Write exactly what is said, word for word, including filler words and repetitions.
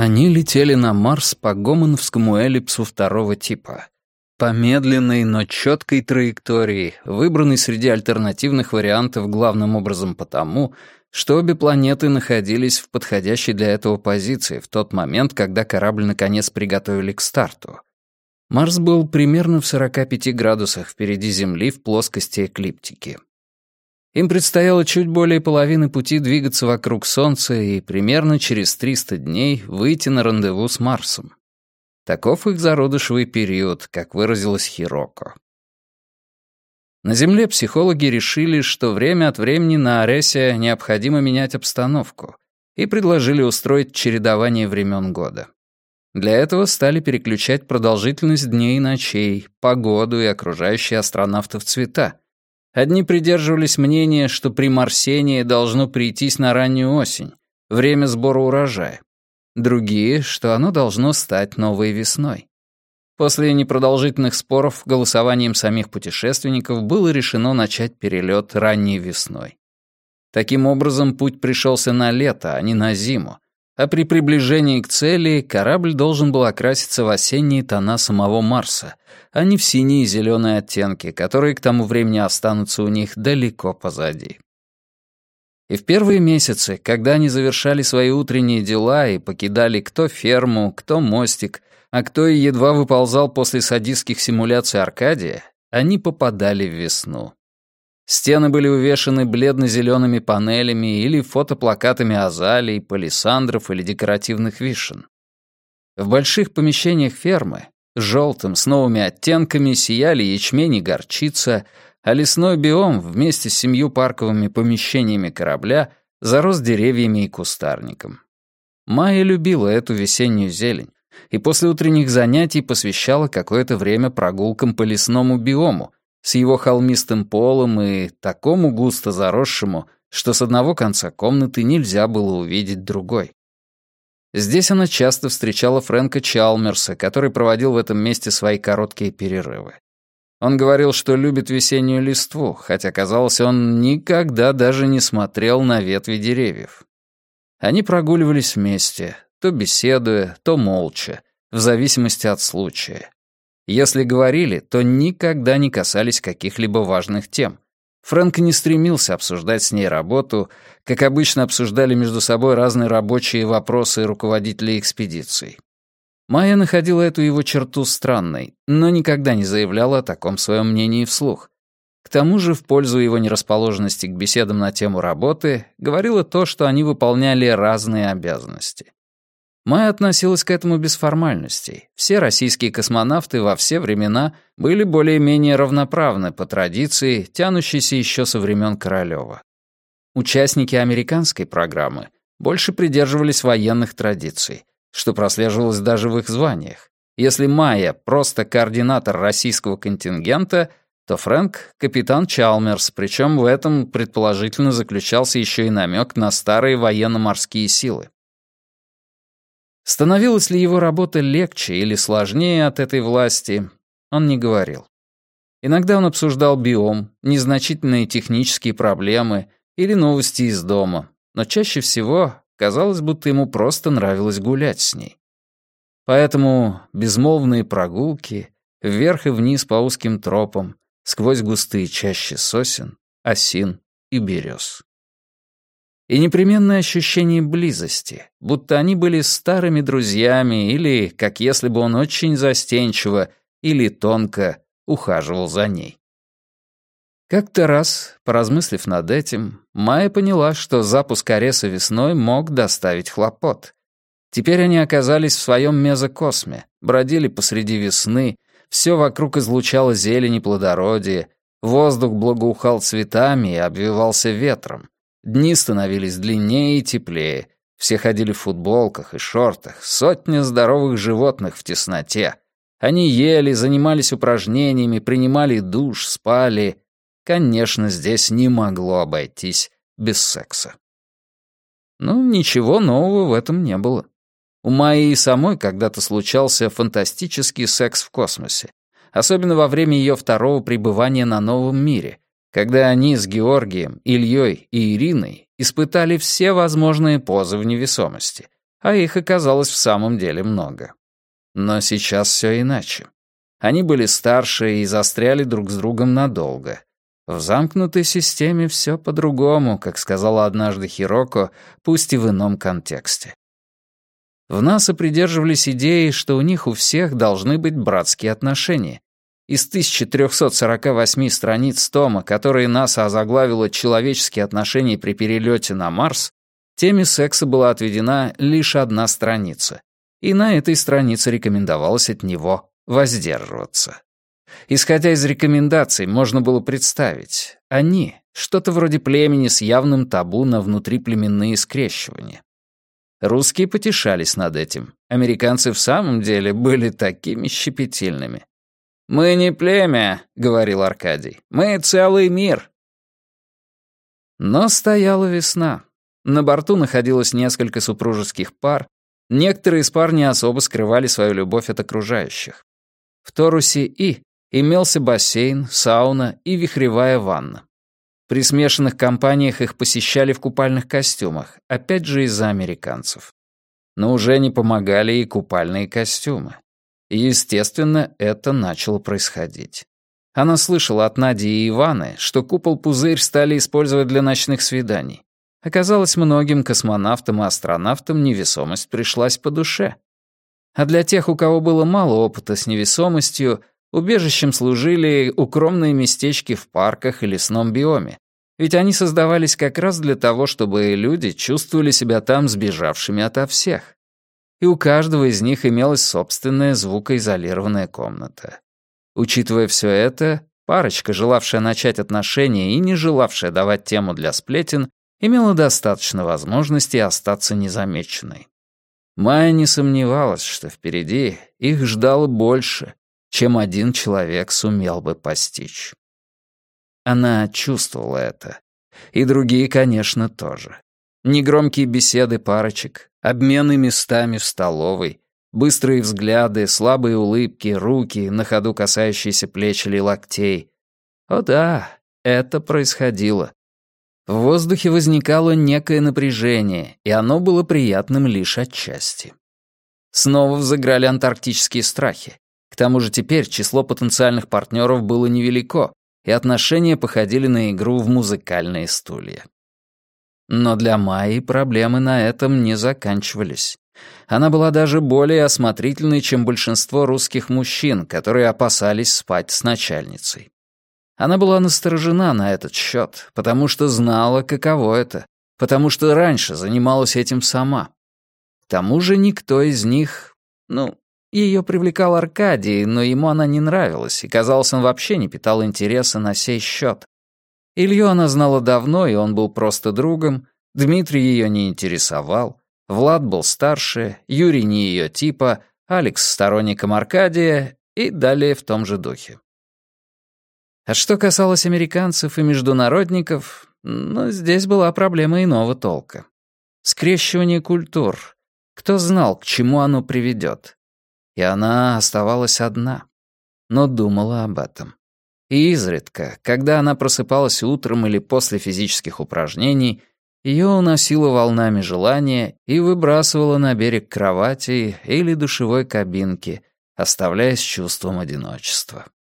Они летели на Марс по Гомоновскому эллипсу второго типа. По медленной, но четкой траектории, выбранной среди альтернативных вариантов главным образом потому, что обе планеты находились в подходящей для этого позиции в тот момент, когда корабль наконец приготовили к старту. Марс был примерно в сорока пяти градусах впереди Земли в плоскости эклиптики. Им предстояло чуть более половины пути двигаться вокруг Солнца и примерно через триста дней выйти на рандеву с Марсом. Таков их зародышевый период, как выразилась Хироко. На Земле психологи решили, что время от времени на Аресе необходимо менять обстановку, и предложили устроить чередование времен года. Для этого стали переключать продолжительность дней и ночей, погоду и окружающие астронавтов цвета. Одни придерживались мнения, что примарсение должно прийтись на раннюю осень, время сбора урожая. Другие, что оно должно стать новой весной. После непродолжительных споров голосованием самих путешественников было решено начать перелет ранней весной. Таким образом, путь пришелся на лето, а не на зиму, а при приближении к цели корабль должен был окраситься в осенние тона самого Марса, а не в синие и зеленые оттенки, которые к тому времени останутся у них далеко позади. И в первые месяцы, когда они завершали свои утренние дела и покидали кто ферму, кто мостик, а кто и едва выползал после садистских симуляций Аркадия, они попадали в весну. Стены были увешаны бледно-зелеными панелями или фотоплакатами азалий, палисандров или декоративных вишен. В больших помещениях фермы, желтым, с новыми оттенками, сияли ячмень и горчица, а лесной биом вместе с семью парковыми помещениями корабля зарос деревьями и кустарником. Майя любила эту весеннюю зелень и после утренних занятий посвящала какое-то время прогулкам по лесному биому с его холмистым полом и такому густо заросшему, что с одного конца комнаты нельзя было увидеть другой. Здесь она часто встречала Фрэнка Чалмерса, который проводил в этом месте свои короткие перерывы. Он говорил, что любит весеннюю листву, хотя, казалось, он никогда даже не смотрел на ветви деревьев. Они прогуливались вместе, то беседуя, то молча, в зависимости от случая. Если говорили, то никогда не касались каких-либо важных тем. Фрэнк не стремился обсуждать с ней работу, как обычно обсуждали между собой разные рабочие вопросы руководителей экспедиций. Майя находила эту его черту странной, но никогда не заявляла о таком своем мнении вслух. К тому же, в пользу его нерасположенности к беседам на тему работы, говорила то, что они выполняли разные обязанности. Майя относилась к этому без формальностей. Все российские космонавты во все времена были более-менее равноправны по традиции, тянущейся еще со времен Королёва. Участники американской программы больше придерживались военных традиций, что прослеживалось даже в их званиях. Если Майя — просто координатор российского контингента, то Фрэнк — капитан Чалмерс, причем в этом предположительно заключался еще и намек на старые военно-морские силы. Становилась ли его работа легче или сложнее от этой власти, он не говорил. Иногда он обсуждал биом, незначительные технические проблемы или новости из дома, но чаще всего казалось, будто ему просто нравилось гулять с ней. Поэтому безмолвные прогулки, вверх и вниз по узким тропам, сквозь густые чащи сосен, осин и берез. И непременное ощущение близости, будто они были старыми друзьями или, как если бы он очень застенчиво или тонко ухаживал за ней. Как-то раз, поразмыслив над этим, Майя поняла, что запуск Ареса весной мог доставить хлопот. Теперь они оказались в своем мезокосме, бродили посреди весны, все вокруг излучало зелень и плодородие, воздух благоухал цветами и обвивался ветром. Дни становились длиннее и теплее, все ходили в футболках и шортах, сотня здоровых животных в тесноте. Они ели, занимались упражнениями, принимали душ, спали. Конечно, здесь не могло обойтись без секса. Ну, ничего нового в этом не было. У Майи и самой когда-то случался фантастический секс в космосе, особенно во время ее второго пребывания на Новом мире, когда они с Георгием, Ильей и Ириной испытали все возможные позы в невесомости, а их оказалось в самом деле много. Но сейчас все иначе. Они были старше и застряли друг с другом надолго. В замкнутой системе все по-другому, как сказала однажды Хироко, пусть и в ином контексте. В НАСА придерживались идеи, что у них у всех должны быть братские отношения. Из тысяча триста сорок восемь страниц тома, которые НАСА озаглавила «Человеческие отношения при перелете на Марс», теме секса была отведена лишь одна страница, и на этой странице рекомендовалось от него воздерживаться. Исходя из рекомендаций, можно было представить, они — что-то вроде племени с явным табу на внутриплеменные скрещивания. Русские потешались над этим. Американцы в самом деле были такими щепетильными. «Мы не племя», — говорил Аркадий, — «мы целый мир». Но стояла весна. На борту находилось несколько супружеских пар, некоторые из пар не особо скрывали свою любовь от окружающих. В Торусе И имелся бассейн, сауна и вихревая ванна. При смешанных компаниях их посещали в купальных костюмах, опять же из-за американцев. Но уже не помогали и купальные костюмы. И, естественно, это начало происходить. Она слышала от Нади и Иваны, что купол-пузырь стали использовать для ночных свиданий. Оказалось, многим космонавтам и астронавтам невесомость пришлась по душе. А для тех, у кого было мало опыта с невесомостью, убежищем служили укромные местечки в парках и лесном биоме, ведь они создавались как раз для того, чтобы люди чувствовали себя там сбежавшими ото всех. И у каждого из них имелась собственная звукоизолированная комната. Учитывая все это, парочка, желавшая начать отношения и не желавшая давать тему для сплетен, имела достаточно возможностей остаться незамеченной. Майя не сомневалась, что впереди их ждало больше, чем один человек сумел бы постичь. Она чувствовала это. И другие, конечно, тоже. Негромкие беседы парочек, обмены местами в столовой, быстрые взгляды, слабые улыбки, руки, на ходу касающиеся плеч или локтей. О да, это происходило. В воздухе возникало некое напряжение, и оно было приятным лишь отчасти. Снова взыграли антарктические страхи. К тому же теперь число потенциальных партнеров было невелико, и отношения походили на игру в музыкальные стулья. Но для Майи проблемы на этом не заканчивались. Она была даже более осмотрительной, чем большинство русских мужчин, которые опасались спать с начальницей. Она была насторожена на этот счет, потому что знала, каково это, потому что раньше занималась этим сама. К тому же никто из них... Ну, ее привлекал Аркадий, но ему она не нравилась, и, казалось, он вообще не питал интереса на сей счет. Илью она знала давно, и он был просто другом, Дмитрий ее не интересовал, Влад был старше, Юрий не ее типа, Алекс сторонником Аркадия и далее в том же духе. А что касалось американцев и международников, ну, здесь была проблема иного толка. Скрещивание культур. Кто знал, к чему оно приведет? И она оставалась одна, но думала об этом. И изредка, когда она просыпалась утром или после физических упражнений, ее уносило волнами желания и выбрасывало на берег кровати или душевой кабинки, оставляя с чувством одиночества.